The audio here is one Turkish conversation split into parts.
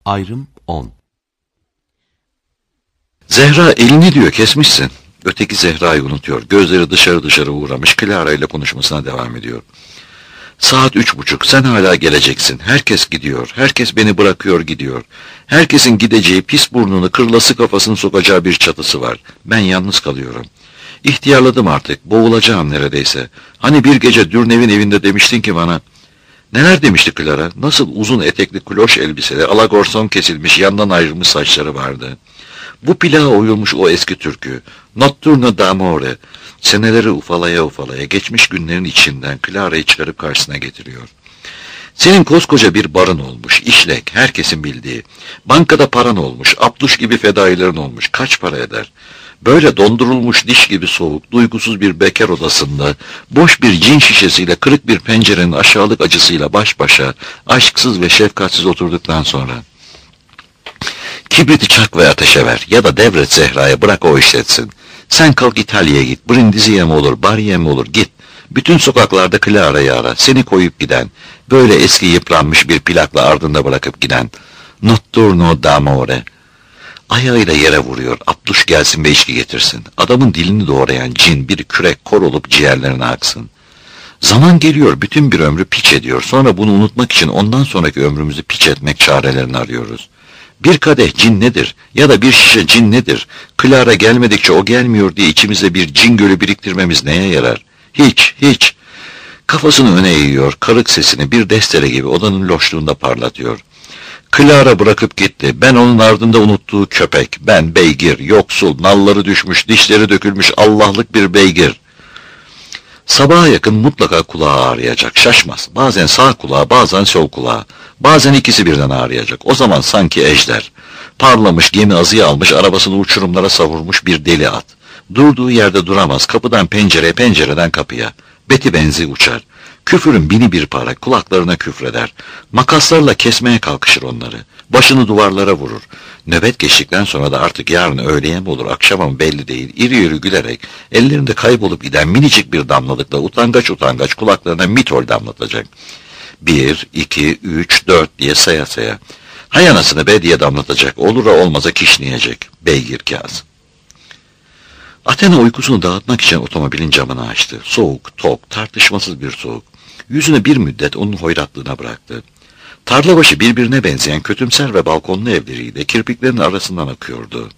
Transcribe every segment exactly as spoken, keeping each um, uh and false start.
Ayrım on. Zehra elini diyor kesmişsin. Öteki Zehra'yı unutuyor. Gözleri dışarı dışarı uğramış. Clara ile konuşmasına devam ediyor. Saat üç buçuk. Sen hala geleceksin. Herkes gidiyor. Herkes beni bırakıyor gidiyor. Herkesin gideceği pis burnunu, kırlası kafasını sokacağı bir çatısı var. Ben yalnız kalıyorum. İhtiyarladım artık. Boğulacağım neredeyse. Hani bir gece Dürnev'in evinde demiştin ki bana... Neler demişti Clara? Nasıl uzun etekli kloş elbiseli, alagorson kesilmiş, yandan ayrılmış saçları vardı. Bu plağa uyulmuş o eski türkü. Notturno d'amore. Seneleri ufalaya ufalaya geçmiş günlerin içinden Clara'yı çıkarıp karşısına getiriyor. Senin koskoca bir barın olmuş, işlek, herkesin bildiği. Bankada paran olmuş, Abduş gibi fedailerin olmuş. Kaç para eder? Böyle dondurulmuş diş gibi soğuk, duygusuz bir bekar odasında, boş bir cin şişesiyle, kırık bir pencerenin aşağılık acısıyla baş başa, aşksız ve şefkatsiz oturduktan sonra... Kibriti çak ve ateşe ver ya da devret Zehra'ya, bırak o işletsin. Sen kalk İtalya'ya git, Brindisi'ye mi olur, Bari'ye mi olur, git. Bütün sokaklarda Clara'yı ara, seni koyup giden, böyle eski yıpranmış bir plakla ardında bırakıp giden. Notturno d'amore. Ayağıyla yere vuruyor, Abduş gelsin ve içki getirsin. Adamın dilini doğrayan cin bir kürek kor olup ciğerlerine aksın. Zaman geliyor, bütün bir ömrü piç ediyor. Sonra bunu unutmak için ondan sonraki ömrümüzü piç etmek çarelerini arıyoruz. Bir kadeh cin nedir? Ya da bir şişe cin nedir? Clara gelmedikçe o gelmiyor diye içimize bir cin gölü biriktirmemiz neye yarar? Hiç, hiç. Kafasını öne eğiyor, karık sesini bir destere gibi odanın loşluğunda parlatıyor. Clara bırakıp gitti. Ben onun ardında unuttuğu köpek. Ben beygir, yoksul, nalları düşmüş, dişleri dökülmüş Allah'lık bir beygir. Sabaha yakın mutlaka kulağı ağrıyacak. Şaşmaz. Bazen sağ kulağı, bazen sol kulağı. Bazen ikisi birden ağrıyacak. O zaman sanki ejder. Parlamış, gemi azıya almış, arabasını uçurumlara savurmuş bir deli at. Durduğu yerde duramaz. Kapıdan pencereye, pencereden kapıya. Beti benzi uçar. Küfürün bini bir para, kulaklarına küfreder. Makaslarla kesmeye kalkışır onları. Başını duvarlara vurur. Nöbet geçtikten sonra da artık yarın öğleye mi olur, akşama mı belli değil. İri yürü gülerek, ellerinde kaybolup giden minicik bir damlalıkla utangaç utangaç kulaklarına mitol damlatacak. Bir, iki, üç, dört diye saya saya. Hay anasını be diye damlatacak. Olura olmaza kişneyecek. Beygir Kazım. Athena uykusunu dağıtmak için otomobilin camını açtı. Soğuk, tok, tartışmasız bir soğuk. Yüzünü bir müddet onun hoyratlığına bıraktı. Tarlabaşı birbirine benzeyen kötümser ve balkonlu evleriyle kirpiklerin arasından akıyordu.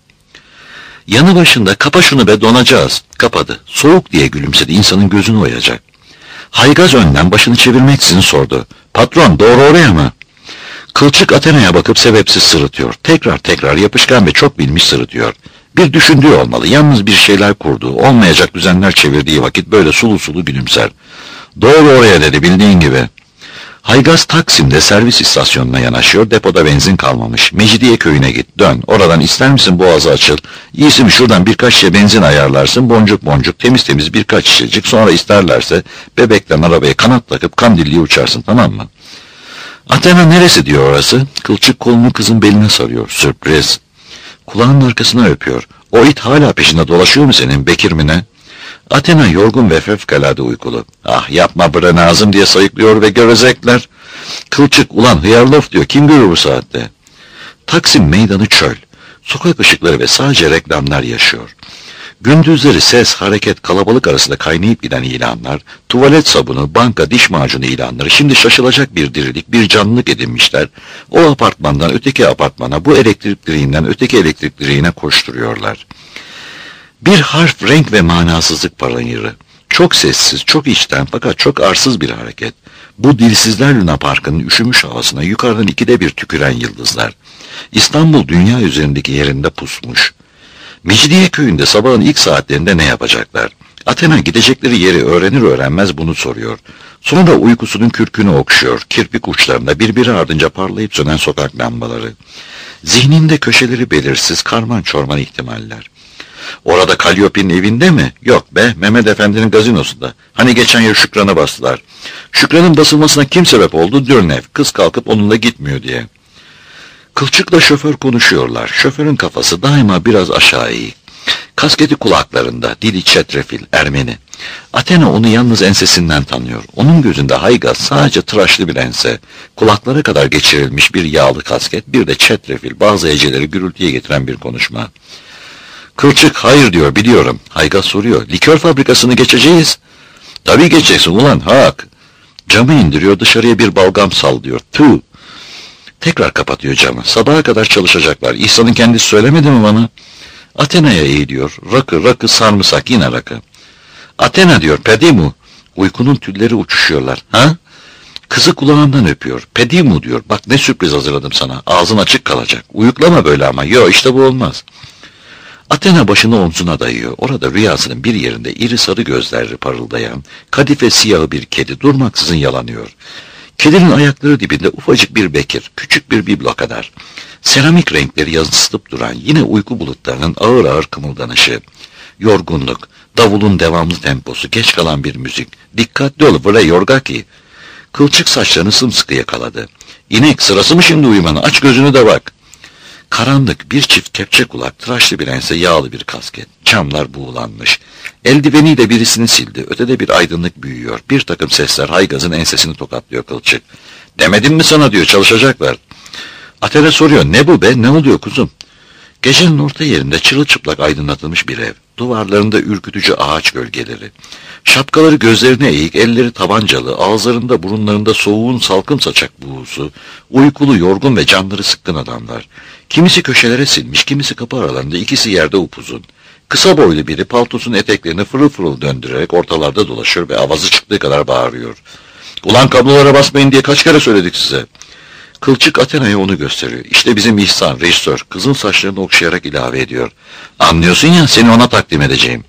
Yanı başında kapa şunu be donacağız. Kapadı. Soğuk diye gülümsedi, insanın gözünü oyacak. Haygaz önden başını çevirmeksizin sordu. Patron doğru oraya mı? Kılçık Athena'ya bakıp sebepsiz sırıtıyor. Tekrar tekrar yapışkan ve çok bilmiş sırıtıyor. Bir düşündüğü olmalı. Yalnız bir şeyler kurduğu, olmayacak düzenler çevirdiği vakit böyle sulu sulu gülümser. Doğru oraya dedi, bildiğin gibi. Haygaz Taksim'de servis istasyonuna yanaşıyor. Depoda benzin kalmamış. Mecidiye köyüne git, dön. Oradan ister misin boğazı açıl. İyisi mi şuradan birkaç şişe benzin ayarlarsın. Boncuk boncuk, temiz temiz birkaç şişecik. Sonra isterlerse bebekten arabaya kanat takıp Kandilli'ye uçarsın, tamam mı? Athena neresi diyor orası? Kılçık kolunu kızın beline sarıyor. Sürpriz. Kulağının arkasına öpüyor. O it hala peşinde dolaşıyor mu senin, Bekir mi ne? Athena yorgun ve fevkalade uykulu. Ah yapma bre Nazım diye sayıklıyor ve gövezekler. Kılçık ulan hıyarlof diyor, kim görür bu saatte? Taksim meydanı çöl. Sokak ışıkları ve sadece reklamlar yaşıyor. Gündüzleri ses, hareket, kalabalık arasında kaynayıp giden ilanlar, tuvalet sabunu, banka, diş macunu ilanları şimdi şaşılacak bir dirilik, bir canlılık edinmişler. O apartmandan öteki apartmana, bu elektrik direğinden öteki elektrik direğine koşturuyorlar. Bir harf, renk ve manasızlık parayırı. Çok sessiz, çok içten fakat çok arsız bir hareket. Bu dilsizler Luna Park'ın üşümüş havasına yukarıdan ikide bir tüküren yıldızlar. İstanbul dünya üzerindeki yerinde pusmuş. Mecidiye köyünde sabahın ilk saatlerinde ne yapacaklar? Athena gidecekleri yeri öğrenir öğrenmez bunu soruyor. Sonra uykusunun kürkünü okşuyor. Kirpik uçlarında birbiri ardınca parlayıp sönen sokak lambaları. Zihninde köşeleri belirsiz, karman çorman ihtimaller. Orada Kalliope'nin evinde mi? Yok be, Mehmet Efendi'nin gazinosunda. Hani geçen yıl Şükran'a bastılar. Şükran'ın basılmasına kim sebep oldu? Dürnev. Kız kalkıp onunla gitmiyor diye. Kılçıkla şoför konuşuyorlar. Şoförün kafası daima biraz aşağı eğik. Kasketi kulaklarında, dili çetrefil, Ermeni. Athena onu yalnız ensesinden tanıyor. Onun gözünde Haygaz sadece tıraşlı bir ense, kulaklara kadar geçirilmiş bir yağlı kasket, bir de çetrefil, bazı heceleri gürültüye getiren bir konuşma. Kılçık hayır diyor, biliyorum. Haygaz soruyor, likör fabrikasını geçeceğiz. Tabii geçeceksin ulan hak. Camı indiriyor, dışarıya bir balgam sallıyor. Tüh. Tekrar kapatıyor camı. Sabaha kadar çalışacaklar. İhsan'ın kendisi söylemedi mi bana? Athena'ya eğiliyor. Rakı, rakı, sarımsak, yine rakı. Athena diyor, Pedimu. Uykunun tülleri uçuşuyorlar. Ha? Kızı kulağından öpüyor. Pedimu diyor. Bak ne sürpriz hazırladım sana. Ağzın açık kalacak. Uyuklama böyle ama. Yo işte bu olmaz. Athena başını omzuna dayıyor. Orada rüyasının bir yerinde iri sarı gözleri parıldayan, kadife siyahı bir kedi durmaksızın yalanıyor. Kedinin ayakları dibinde ufacık bir bekir, küçük bir biblo kadar. Seramik renkleri yansıtıp duran yine uyku bulutlarının ağır ağır kımıldanışı. Yorgunluk, davulun devamlı temposu, geç kalan bir müzik. Dikkatli ol bre yorgaki. Kılçık saçlarını sımsıkı yakaladı. İnek sırası mı şimdi uyumanı? Aç gözünü de bak. Karanlık, bir çift kepçe kulak, tıraşlı bir ense, yağlı bir kasket. Camlar buğulanmış. Eldiveniyle birisini sildi. Ötede bir aydınlık büyüyor. Bir takım sesler Haygaz'ın ensesini tokatlıyor Kılçık. Demedim mi sana diyor, çalışacaklar. Athena soruyor, ne bu be, ne oluyor kuzum? Gecenin orta yerinde çırılçıplak aydınlatılmış bir ev. Duvarlarında ürkütücü ağaç gölgeleri. Şapkaları gözlerine eğik, elleri tabancalı, ağızlarında burunlarında soğuğun salkım saçak buğusu, uykulu, yorgun ve canları sıkkın adamlar. Kimisi köşelere silmiş, kimisi kapı aralarında, ikisi yerde upuzun. Kısa boylu biri paltosunun eteklerini fırıl fırıl döndürerek ortalarda dolaşıyor ve avazı çıktığı kadar bağırıyor. Ulan kablolara basmayın diye kaç kere söyledik size. Kılçık Athena'ya onu gösteriyor. İşte bizim İhsan, rejisör, kızın saçlarını okşayarak ilave ediyor. Anlıyorsun ya, seni ona takdim edeceğim.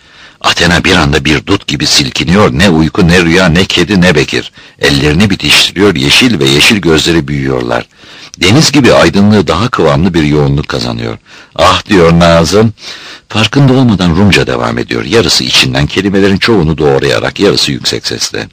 Athena bir anda bir dut gibi silkiniyor. Ne uyku, ne rüya, ne kedi, ne bekir. Ellerini bitiştiriyor, yeşil ve yeşil gözleri büyüyorlar. Deniz gibi aydınlığı daha kıvamlı bir yoğunluk kazanıyor. Ah diyor Nazım. Farkında olmadan Rumca devam ediyor. Yarısı içinden kelimelerin çoğunu doğrayarak, yarısı yüksek sesle.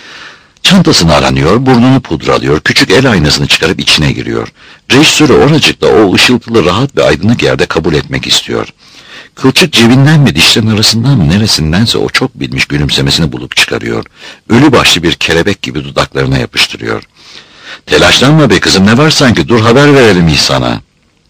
Çantasını aranıyor, burnunu pudralıyor, küçük el aynasını çıkarıp içine giriyor. Rejisörü oracıkta o ışıltılı, rahat ve aydınlık yerde kabul etmek istiyor. Kılçık cebinden mi, dişlerin arasından mı, neresindense o çok bilmiş gülümsemesini bulup çıkarıyor. Ölü başlı bir kelebek gibi dudaklarına yapıştırıyor. Telaşlanma be kızım, ne var sanki, dur haber verelim İhsan'a.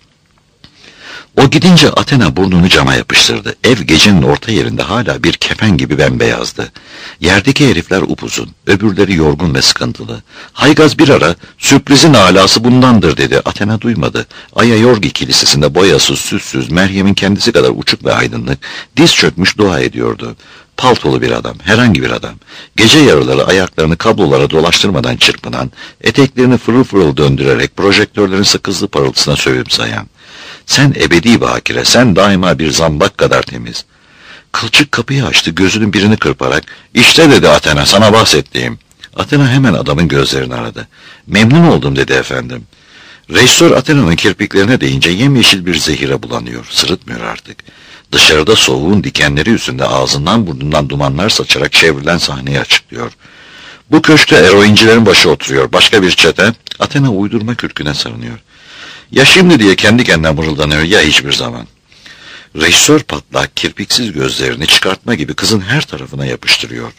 O gidince Athena burnunu cama yapıştırdı. Ev gecenin orta yerinde hala bir kefen gibi bembeyazdı. Yerdeki herifler upuzun, öbürleri yorgun ve sıkıntılı. Haygaz bir ara, sürprizin alası bundandır dedi. Athena duymadı. Aya Yorgi kilisesinde boyasız, süssüz, Meryem'in kendisi kadar uçuk ve aydınlık, diz çökmüş dua ediyordu. Paltolu bir adam, herhangi bir adam. Gece yarıları ayaklarını kablolara dolaştırmadan çırpınan, eteklerini fırıl fırıl döndürerek projektörlerin sakızlı parıltısına sövüp sayan. Sen ebedi bakire, sen daima bir zambak kadar temiz. Kılçık kapıyı açtı, gözünün birini kırparak, işte dedi Athena, sana bahsettiğim. Athena hemen adamın gözlerini aradı. Memnun oldum dedi efendim. Rejisör Athena'nın kirpiklerine değince yemyeşil bir zehire bulanıyor, sırıtmıyor artık. Dışarıda soğuğun dikenleri üstünde ağzından burnundan dumanlar saçarak çevrilen sahneyi açıklıyor. Bu köşkte eroincilerin başı oturuyor, başka bir çete, Athena uydurma kürküne sarınıyor. Ya şimdi diye kendi kendine mırıldanıyor, ya hiçbir zaman. Rejisör patlak, kirpiksiz gözlerini çıkartma gibi kızın her tarafına yapıştırıyor.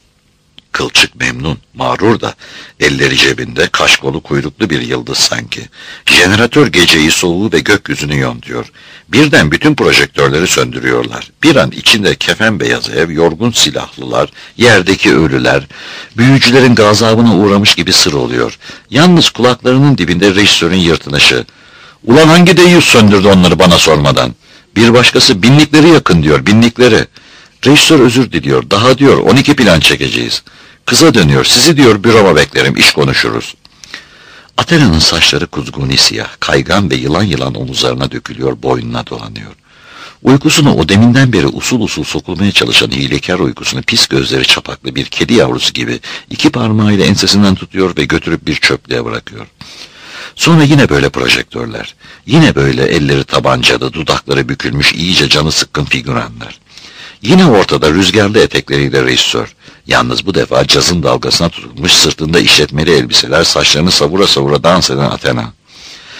Kılçık memnun, mağrur da, elleri cebinde, kaşkolu kuyruklu bir yıldız sanki. Jeneratör geceyi, soğuğu ve gökyüzünü yontuyor. Birden bütün projektörleri söndürüyorlar. Bir an içinde kefen beyaz ev, yorgun silahlılar, yerdeki ölüler, büyücülerin gazabına uğramış gibi sır oluyor. Yalnız kulaklarının dibinde rejisörün yırtınışı. Ulan hangi deyyus söndürdü onları bana sormadan? Bir başkası binlikleri yakın diyor, binlikleri. Rejisör özür diliyor, daha diyor on iki plan çekeceğiz. Kıza dönüyor, sizi diyor büroma beklerim, iş konuşuruz. Athena'nın saçları kuzguni siyah, kaygan ve yılan yılan omuzlarına dökülüyor, boynuna dolanıyor. Uykusunu o deminden beri usul usul sokulmaya çalışan hilekar uykusunu pis gözleri çapaklı bir kedi yavrusu gibi iki parmağıyla ensesinden tutuyor ve götürüp bir çöplüğe bırakıyor. Sonra yine böyle projektörler, yine böyle elleri tabancalı, dudakları bükülmüş, iyice canı sıkkın figüranlar. Yine ortada rüzgarlı etekleriyle rejisör. Yalnız bu defa cazın dalgasına tutulmuş, sırtında işletmeli elbiseler, saçlarını savura savura dans eden Athena.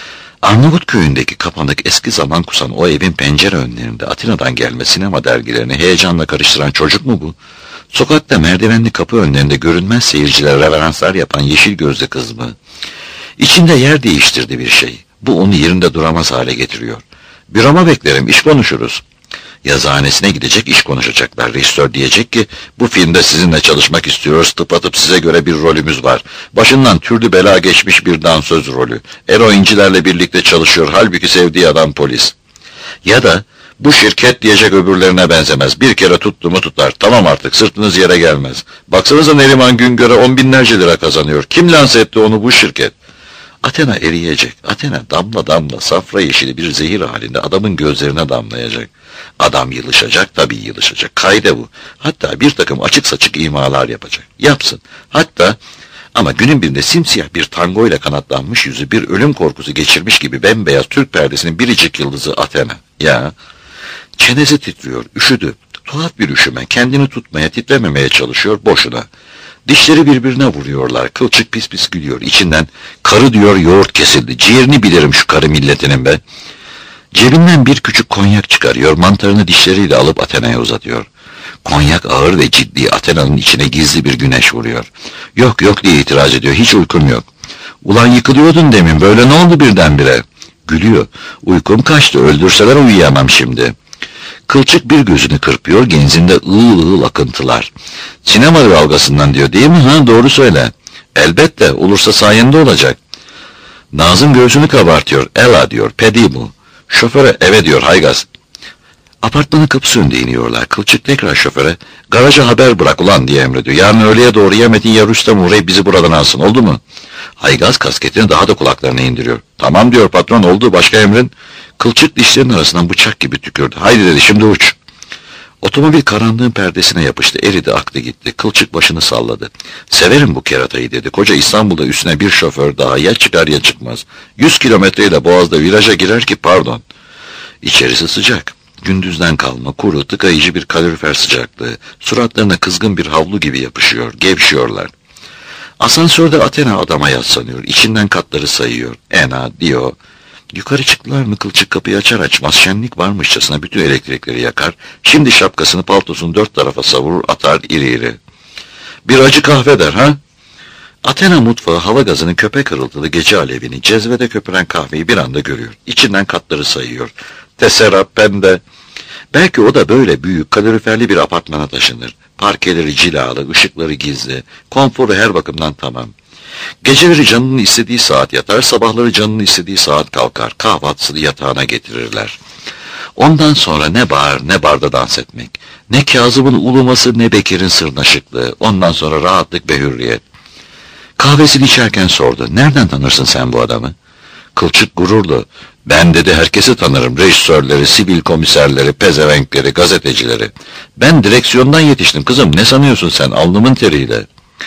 Arnavut köyündeki kapanık eski zaman kusan o evin pencere önlerinde Atina'dan gelme sinema dergilerini heyecanla karıştıran çocuk mu bu? Sokakta merdivenli kapı önlerinde görünmez seyircilere reveranslar yapan yeşil gözlü kız mı? İçinde yer değiştirdi bir şey. Bu onu yerinde duramaz hale getiriyor. Büroma beklerim, iş konuşuruz. Yazıhanesine gidecek, iş konuşacaklar. Rejisör diyecek ki, bu filmde sizinle çalışmak istiyoruz, tıpatıp size göre bir rolümüz var. Başından türlü bela geçmiş bir dansöz rolü. Eroincilerle birlikte çalışıyor, halbuki sevdiği adam polis. Ya da, bu şirket diyecek öbürlerine benzemez. Bir kere tuttu mu tutar. Tamam artık, sırtınız yere gelmez. Baksanıza Neriman Güngör'e on binlerce lira kazanıyor. Kim lanse etti onu, bu şirket? Athena eriyecek. Athena damla damla safra yeşili bir zehir halinde adamın gözlerine damlayacak. Adam yılışacak, tabii yılışacak. Kaide bu. Hatta bir takım açık saçık imalar yapacak. Yapsın. Hatta ama günün birinde simsiyah bir tangoyla kanatlanmış yüzü, bir ölüm korkusu geçirmiş gibi bembeyaz Türk perdesinin biricik yıldızı Athena. Ya, çenesi titriyor, üşüdü. Tuhaf bir üşüme, kendini tutmaya, titrememeye çalışıyor boşuna. Dişleri birbirine vuruyorlar, kılçık pis pis gülüyor. İçinden, karı diyor yoğurt kesildi. Ciğerini bilirim şu karı milletinin be. Cebinden bir küçük konyak çıkarıyor, mantarını dişleriyle alıp Athena'ya uzatıyor. Konyak ağır ve ciddi, Athena'nın içine gizli bir güneş vuruyor. Yok yok diye itiraz ediyor, hiç uykum yok. Ulan yıkılıyordun demin, böyle ne oldu birdenbire? Gülüyor, uykum kaçtı, öldürseler uyuyamam şimdi. Kılçık bir gözünü kırpıyor, genzinde ığıl ığıl akıntılar. Sinema dalgasından diyor, değil mi? Ha, doğru söyle. Elbette, olursa sayende olacak. Nazım göğsünü kabartıyor, ela diyor, pedi bu. Şoföre, eve diyor, haygaz. Apartmanın kapısı önünde iniyorlar. Kılçık tekrar şoföre, garaja haber bırak ulan diye emrediyor. Yarın öğleye doğru ya Metin ya Rüstem uğrayıp bizi buradan alsın, oldu mu? Haygaz kasketini daha da kulaklarına indiriyor. Tamam diyor patron, oldu, başka emrin? Kılçık dişlerinin arasından bıçak gibi tükürdü. Haydi dedi, şimdi uç. Otomobil karanlığın perdesine yapıştı, eridi, aktı gitti. Kılçık başını salladı. Severim bu keratayı dedi. Koca İstanbul'da üstüne bir şoför daha, ya çıkar ya çıkmaz. Yüz kilometreyle Boğaz'da viraja girer ki pardon. İçerisi sıcak. Gündüzden kalma, kuru, tıkayıcı bir kalorifer sıcaklığı. Suratlarına kızgın bir havlu gibi yapışıyor, gevşiyorlar. Asansörde Athena adama yaslanıyor, içinden katları sayıyor. Ena, diyor. Yukarı çıktılar mı Kılçık kapıyı açar açmaz şenlik varmışçasına bütün elektrikleri yakar. Şimdi şapkasını paltosunu dört tarafa savurur, atar iri iri. Bir acı kahve der ha? Athena mutfağı hava gazının köpek hırıltılı gece alevini, cezvede köpüren kahveyi bir anda görüyor. İçinden katları sayıyor. Tesserap, pembe. Belki o da böyle büyük, kaloriferli bir apartmana taşınır. Parkeleri cilalı, ışıkları gizli, konforu her bakımdan tamam. Geceleri canının istediği saat yatar, sabahları canının istediği saat kalkar, kahvaltısını yatağına getirirler. Ondan sonra ne bağır ne barda dans etmek, ne Kazım'ın uluması ne Bekir'in sırnaşıklığı, ondan sonra rahatlık ve hürriyet. Kahvesini içerken sordu, nereden tanırsın sen bu adamı? Kılçık gururlu, ben dedi herkesi tanırım, rejisörleri, sivil komiserleri, pezevenkleri, gazetecileri. Ben direksiyondan yetiştim kızım, ne sanıyorsun sen alnımın teriyle?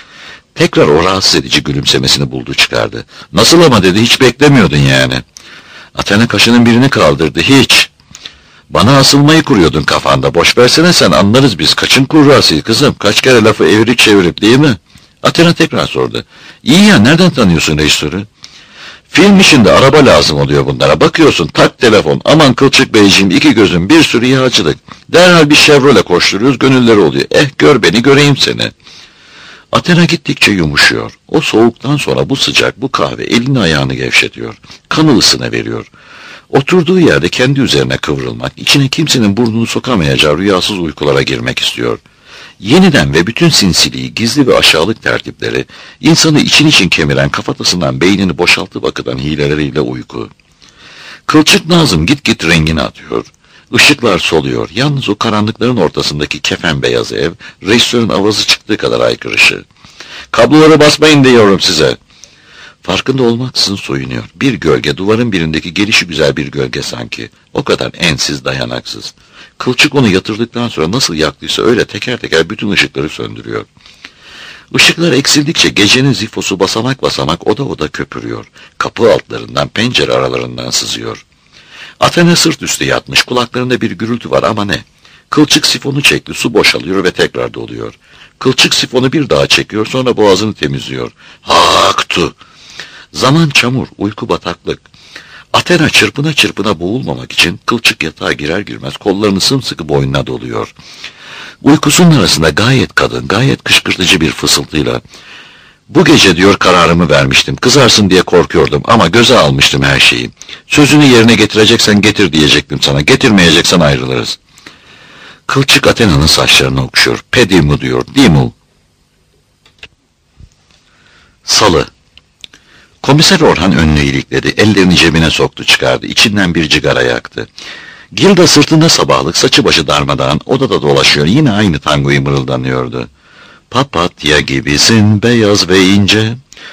Tekrar o rahatsız edici gülümsemesini buldu çıkardı. Nasıl ama dedi, hiç beklemiyordun yani. Athena kaşının birini kaldırdı, hiç. Bana asılmayı kuruyordun kafanda, boş versene sen, anlarız biz, kaçın kurrası kızım, kaç kere lafı evirip çevirip değil mi? Athena tekrar sordu. İyi ya, nereden tanıyorsun rejisörü? Film işinde araba lazım oluyor bunlara, bakıyorsun tak telefon, aman Kılçık Beyciğim iki gözüm bir sürü ihacılık. Derhal bir Chevrolet koşturuyoruz, gönülleri oluyor. Eh gör beni göreyim seni. Athena gittikçe yumuşuyor. O soğuktan sonra bu sıcak, bu kahve elini ayağını gevşetiyor. Kanı ısına veriyor. Oturduğu yerde kendi üzerine kıvrılmak, içine kimsenin burnunu sokamayacağı rüyasız uykulara girmek istiyor. Yeniden ve bütün sinsiliği, gizli ve aşağılık tertipleri, insanı için için kemiren kafatasından beynini boşaltıp akıtan hileleriyle uyku. Kılçık Nazım git git rengini atıyor. Işıklar soluyor. Yalnız o karanlıkların ortasındaki kefen beyaz ev, rejisörün avazı çıktığı kadar aykırışı. Kabloları basmayın diyorum size. Farkında olmaksızın soyunuyor. Bir gölge, duvarın birindeki gelişi güzel bir gölge sanki. O kadar ensiz, dayanaksız. Kılçık onu yatırdıktan sonra nasıl yaktıysa öyle teker teker bütün ışıkları söndürüyor. Işıklar eksildikçe gecenin zifosu basamak basamak oda oda köpürüyor. Kapı altlarından, pencere aralarından sızıyor. Athena sırt üstü yatmış, kulaklarında bir gürültü var ama ne? Kılçık sifonu çekti, su boşalıyor ve tekrar doluyor. Kılçık sifonu bir daha çekiyor, sonra boğazını temizliyor. Haktu! Zaman çamur, uyku bataklık. Athena çırpına çırpına boğulmamak için kılçık yatağa girer girmez kollarını sımsıkı boynuna doluyor. Uykusunun arasında gayet kadın, gayet kışkırtıcı bir fısıltıyla "Bu gece diyor kararımı vermiştim, kızarsın diye korkuyordum ama göze almıştım her şeyi. Sözünü yerine getireceksen getir diyecektim sana, getirmeyeceksen ayrılırız." Kılçık Athena'nın saçlarını okşuyor. "Pedimu" diyor, "Dimul." Salı. Komiser Orhan önünü ilikledi, ellerini cebine soktu çıkardı, içinden bir cigara yaktı. Gilda sırtında sabahlık, saçı başı darmadağın, odada dolaşıyor, yine aynı tangoyu mırıldanıyordu. "Papatya gibisin, beyaz ve ince."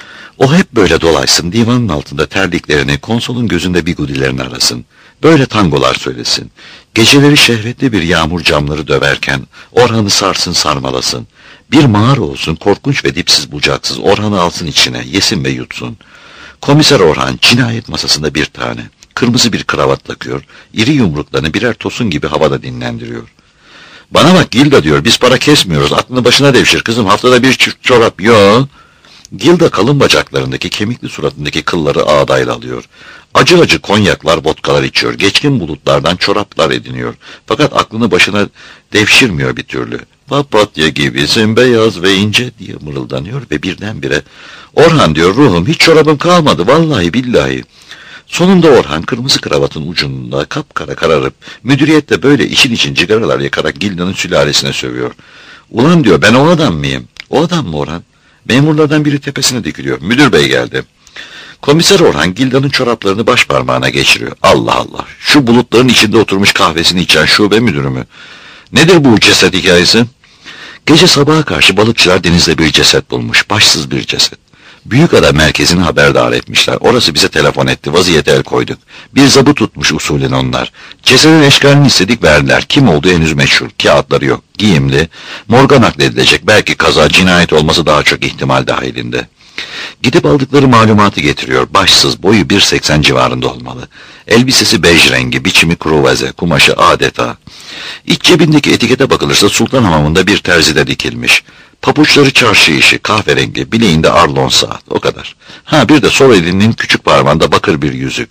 O hep böyle dolaşsın, divanın altında terliklerini, konsolun gözünde bigudilerini arasın. Böyle tangolar söylesin. Geceleri şehvetli bir yağmur camları döverken Orhan'ı sarsın sarmalasın. Bir mağara olsun, korkunç ve dipsiz bucaksız, Orhan'ı alsın içine, yesin ve yutsun. Komiser Orhan cinayet masasında bir tane, kırmızı bir kravat takıyor, iri yumruklarını birer tosun gibi havada dinlendiriyor. "Bana bak Gilda" diyor, "biz para kesmiyoruz, aklını başına devşir kızım, haftada bir çift çorap." "Yo." Gilda kalın bacaklarındaki, kemikli suratındaki kılları ağdayla alıyor. Acı acı konyaklar, vodkalar içiyor, geçkin bulutlardan çoraplar ediniyor. Fakat aklını başına devşirmiyor bir türlü. "Papatya gibisin, beyaz ve ince" diye mırıldanıyor ve birdenbire "Orhan" diyor, "ruhum hiç çorabım kalmadı, vallahi billahi." Sonunda Orhan kırmızı kravatın ucunda kapkara kararıp müdüriyette böyle için için cigaralar yakarak Gilda'nın sülalesine sövüyor. "Ulan" diyor, "ben o adam mıyım?" "O adam mı Orhan?" Memurlardan biri tepesine dikiliyor. "Müdür bey geldi." Komiser Orhan Gilda'nın çoraplarını baş parmağına geçiriyor. "Allah Allah, şu bulutların içinde oturmuş kahvesini içen şube müdürü mü? Nedir bu ceset hikayesi?" Gece sabaha karşı balıkçılar denizde bir ceset bulmuş. Başsız bir ceset. Büyükada merkezini haberdar etmişler. Orası bize telefon etti. Vaziyete el koyduk. Bir zabı tutmuş usulen onlar. Cesedin eşkalini istedik, verdiler. Kim olduğu henüz meşhur. Kağıtları yok. Giyimli. Morga nakledilecek. Belki kaza, cinayet olması daha çok ihtimal dahilinde. Gidip aldıkları malumatı getiriyor. Başsız, boyu bir seksen civarında olmalı. Elbisesi bej rengi, biçimi kruvaze, kumaşı adeta. İç cebindeki etikete bakılırsa Sultanhamamı'nda bir terzide dikilmiş. Papuçları çarşı işi, kahverengi, bileğinde arlon saat, o kadar. Ha bir de sol elinin küçük parmağında bakır bir yüzük.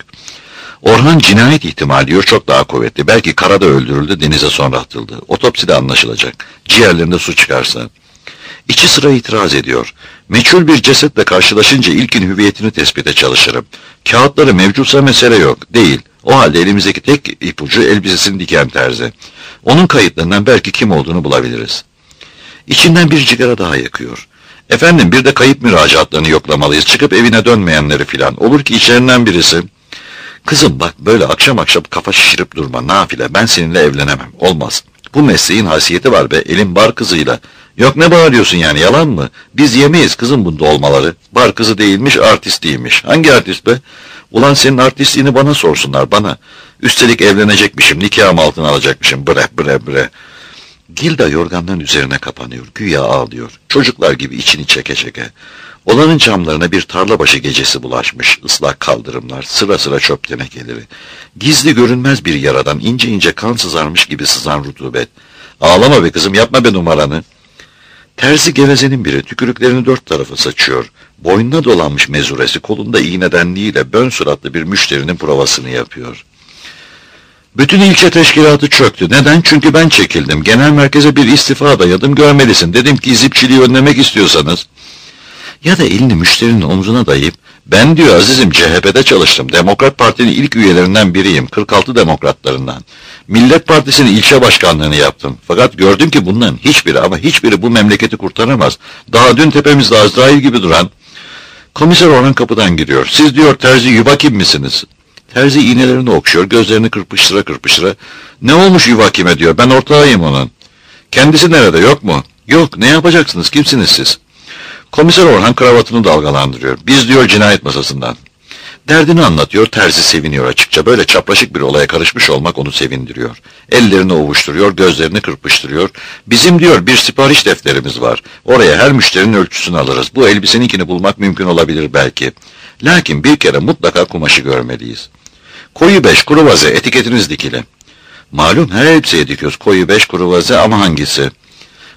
Orhan cinayet ihtimali diyor, çok daha kuvvetli. Belki karada öldürüldü, denize sonra atıldı. Otopside anlaşılacak. Ciğerlerinde su çıkarsa. İçi sıra itiraz ediyor. "Meçhul bir cesetle karşılaşınca ilkin hüviyetini tespite çalışırım. Kağıtları mevcutsa mesele yok." Değil. O halde elimizdeki tek ipucu elbisesini diken terzi. Onun kayıtlarından belki kim olduğunu bulabiliriz. İçinden bir cigara daha yakıyor. "Efendim, bir de kayıp müracaatlarını yoklamalıyız. Çıkıp evine dönmeyenleri filan. Olur ki içlerinden birisi." "Kızım bak, böyle akşam akşam kafa şişirip durma. Nafile, ben seninle evlenemem. Olmaz. Bu mesleğin haysiyeti var be, elin bar kızıyla." "Yok, ne bağırıyorsun yani, yalan mı? Biz yemeyiz kızım bunda olmaları. Bar kızı değilmiş, artist değilmiş." "Hangi artist be?" "Ulan senin artistliğini bana sorsunlar, bana. Üstelik evlenecekmişim, nikahımı altına alacakmışım, bre bre bre." Gilda yorganların üzerine kapanıyor, güya ağlıyor. Çocuklar gibi içini çeke çeke. Olanın camlarına bir tarlabaşı gecesi bulaşmış, ıslak kaldırımlar, sıra sıra çöp tenekeleri. Gizli görünmez bir yaradan ince ince kan sızarmış gibi sızan rutubet. "Ağlama be kızım, yapma be numaranı." Terzi gevezenin biri tükürüklerini dört tarafa saçıyor. Boynuna dolanmış mezuresi kolunda iğnedenliğiyle bön suratlı bir müşterinin provasını yapıyor. "Bütün ilçe teşkilatı çöktü. Neden? Çünkü ben çekildim. Genel merkeze bir istifa dayadım, görmelisin. Dedim ki zipçiliği önlemek istiyorsanız." Ya da elini müşterinin omzuna dayayıp, "Ben" diyor, "azizim C H P'de çalıştım. Demokrat Parti'nin ilk üyelerinden biriyim. kırk altı demokratlarından. Millet Partisi'nin ilçe başkanlığını yaptım. Fakat gördüm ki bunların hiçbiri ama hiçbiri bu memleketi kurtaramaz. Daha dün tepemizde Azrail gibi duran." Komiser Orhan kapıdan giriyor. "Siz" diyor, "terzi Yuvakim misiniz?" Terzi iğnelerini okşuyor, gözlerini kırpıştıra kırpıştıra. "Ne olmuş Yuvakim'e?" diyor, "ben ortağıyım onun." "Kendisi nerede, yok mu?" "Yok, ne yapacaksınız, kimsiniz siz?" Komiser Orhan kravatını dalgalandırıyor. "Biz" diyor, "cinayet masasından." Derdini anlatıyor, terzi seviniyor açıkça. Böyle çapraşık bir olaya karışmış olmak onu sevindiriyor. Ellerini ovuşturuyor, gözlerini kırpıştırıyor. "Bizim" diyor, "bir sipariş defterimiz var. Oraya her müşterinin ölçüsünü alırız. Bu elbiseninkini bulmak mümkün olabilir belki. Lakin bir kere mutlaka kumaşı görmeliyiz. Koyu beş, kruvaze, etiketiniz dikili." "Malum, her elbiseye dikiyoruz koyu beş, kruvaze, ama hangisi?"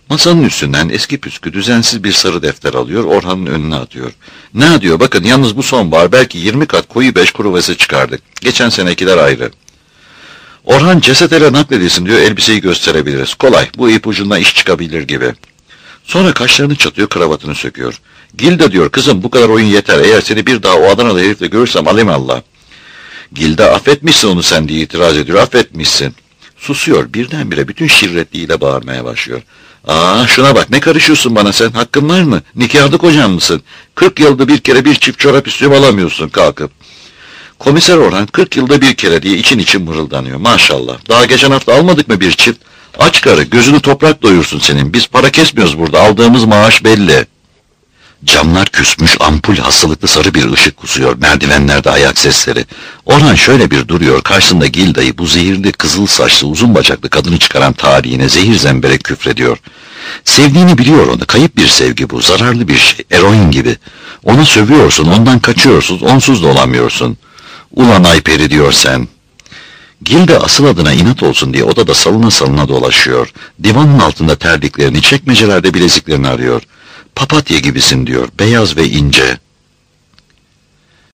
Masanın üstünden eski püskü düzensiz bir sarı defter alıyor, Orhan'ın önüne atıyor. Ne diyor, bakın yalnız bu sonbahar belki yirmi kat koyu beş kruvası çıkardık. Geçen senekiler ayrı. Orhan cesetele nakledilsin diyor, elbiseyi gösterebiliriz. Kolay, bu ipucundan iş çıkabilir gibi. Sonra kaşlarını çatıyor, kravatını söküyor. Gilda diyor, kızım bu kadar oyun yeter, eğer seni bir daha o Adanalı herifle görürsem alayım Allah. Gilda, affetmişsin onu sen diye itiraz ediyor, affetmişsin. Susuyor, birdenbire bütün şirretliğiyle bağırmaya başlıyor. Aa, şuna bak, ne karışıyorsun bana sen, hakkın var mı? Nikahlı kocan mısın? Kırk yılda bir kere bir çift çorap istiyorum, alamıyorsun kalkıp. Komiser Orhan kırk yılda bir kere diye için için mırıldanıyor, maşallah. Daha geçen hafta almadık mı bir çift? Aç karı, gözünü toprak doyursun senin, biz para kesmiyoruz burada, aldığımız maaş belli. Camlar küsmüş, ampul hastalıklı sarı bir ışık kusuyor, merdivenlerde ayak sesleri. Orhan şöyle bir duruyor, karşısında Gilda'yı, bu zehirli, kızıl saçlı, uzun bacaklı kadını çıkaran tarihine zehir zemberek küfrediyor. Sevdiğini biliyor onu, kayıp bir sevgi bu, zararlı bir şey, eroin gibi. Ona sövüyorsun, ondan kaçıyorsun, onsuz da olamıyorsun. Ulan Ayperi diyor sen. Gilda asıl adına inat olsun diye odada salına salına dolaşıyor. Divanın altında terliklerini, çekmecelerde bileziklerini arıyor. Papatya gibisin diyor, beyaz ve ince.